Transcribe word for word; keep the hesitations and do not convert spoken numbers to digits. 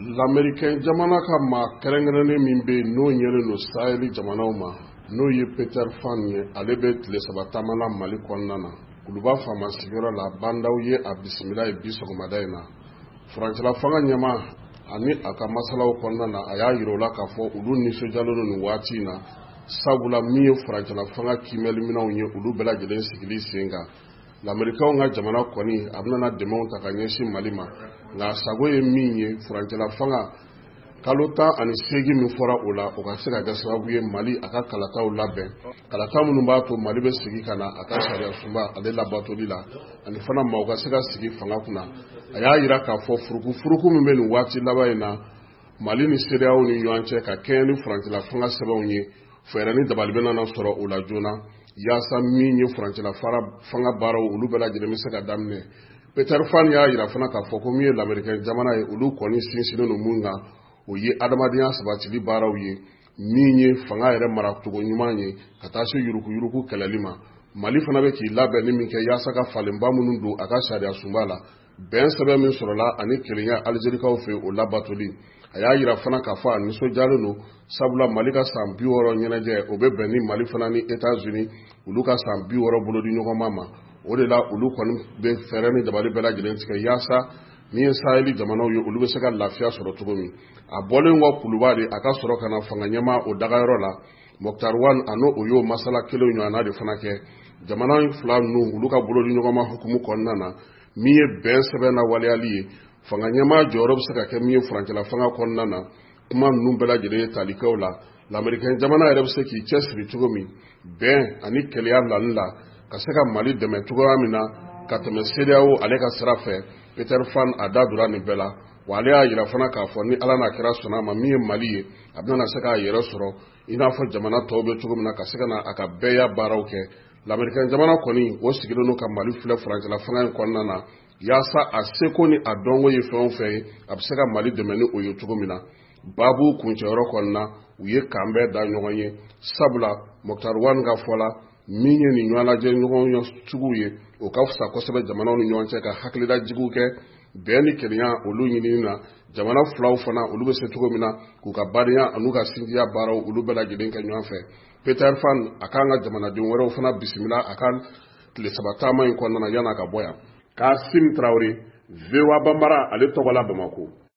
L'Américain jamana ka ma kɛrɛnkɛrɛnnen min bɛ n'o ɲɛlen don Sahel jamanaw ma n'o ye Peter Fan ye ale bɛ tile saba taama la Mali kɔnɔna na Kuluba faama sigiyɔrɔ la bandaw ye a bisimila ye bi sɔgɔmada in na furancɛla fanga ɲɛma ani a ka masalaw kɔnɔna na a y'a yira u la k'a fɔ olu nisɔndiyalen don nin waati in na sabula min ye furancɛla fanga kiimɛliminɛw ye olu bɛɛ lajɛlen sigili sen kan l'Américain ka jamana kɔni a bɛna dɛmɛw ta ka ɲɛsin Mali ma nka a sago ye min ye furancɛla fanga kalo tan ani seegin min fɔra o la o ka se ka kɛ sababu ye Mali a ka kalataw labɛn kalata minnu b'a to Mali bɛ sigi ka na a ka sariya sunba ale labatoli la ani fana maaw ka se ka sigi fanga kunna a y'a yira k'a fɔ furuku furuku min bɛ nin waati laban in na Mali ni C E D E A O ni ɲɔgɔn cɛ ka kɛɲɛ ni furancɛla fanga sɛbɛnw ye fɛɛrɛ ni dabali bɛ na sɔrɔ o la joona yaasa min ye furancɛla fanga baaraw olu bɛɛ lajɛlen bɛ se ka daminɛ Peter Fan y'a yira fana k'a fɔ ko min ye l'Américain jamana ye olu kɔni sinsinnen don mun kan o ye adamadenya sabatili baaraw ye min ye fanga yɛrɛ maracogo ɲuman ye ka taa se yuruku yuruku kɛlɛli ma Mali fana bɛ k'i labɛn ni min kɛ yaasa ka falenba minnu don a ka sariya sunba la bɛn sɛbɛn min sɔrɔla ani kelenya Alizerikaw fɛ o labatoli a y'a yira fana k'a fɔ a nisɔndiyalen don sabula Mali ka san bi wɔɔrɔ ɲɛnajɛ o bɛ bɛn ni Mali fana ni États-Unis olu ka san bi wɔɔrɔ bolo di ɲɔgɔnma ma o de la olu kɔni bɛ fɛɛrɛ ni dabali bɛɛ lajɛlen tigɛ yaasa min ye Sahel jamanaw ye olu bɛ se ka lafiya sɔrɔ cogo min a bɔlen kɔ Kuluba de a ka sɔrɔ ka na fanga ɲɛma o dagayɔrɔ la Mokhtar Wan a n'o o y'o masala kelen ɲɔgɔnna de fana kɛ jamana fila ninnu olu ka bolo di ɲɔgɔnma hukumu kɔnɔna na min ye bɛn sɛbɛn na waleyali ye fanga ɲɛma jɔyɔrɔ bɛ se ka kɛ min ye furancɛla fanga kɔnɔna na kuma ninnu bɛɛ lajɛlen ye talikɛw la l'Américain jamana yɛrɛ bɛ se k'i cɛsiri cogo min bɛn ani kɛlɛya lani la ka se ka Mali dɛmɛ cogoya min na ka tɛmɛ C E D E A O ale ka sira fɛ Peter Fan a da donna nin bɛɛ la wa ale y'a yira fana k'a fɔ ni Ala n'a kɛra sɔnna ma min ye Mali ye a bɛna se k'a yɛrɛ sɔrɔ i n'a fɔ jamana tɔw bɛ cogo min na ka se ka na a ka bɛɛya baaraw kɛ l'Américain jamana kɔni o sigilen don ka Mali filɛ furancɛla fanga in kɔnɔna na yaasa a seko ni a dɔnko ye fɛn o fɛn ye a bɛ se ka Mali dɛmɛ ni o ye cogo min na baabu kuncɛyɔrɔ kɔnɔna u ye kan bɛɛ da ɲɔgɔn ye sabula Mokhtar Wan ka fɔ la min ye nin ɲɔgɔn lajɛ ɲɔgɔn sugu ye o ka fisa kosɛbɛ jamanaw ni ɲɔgɔn cɛ ka hakililajigiw kɛ bɛn ni kelenya olu ɲinini na jamana filaw fana olu bɛ se cogo min na k'u ka badenya an'u ka sinjiya baaraw olu bɛɛ lajɛlen kɛ ɲɔgɔn fɛ Peter Fan a kan ka jamanaden wɛrɛw fana bisimila a ka tile saba taama in kɔnɔna na yan'a ka bɔ yan Kasim Traoré V O A Banbara ale tɔgɔ la Bamako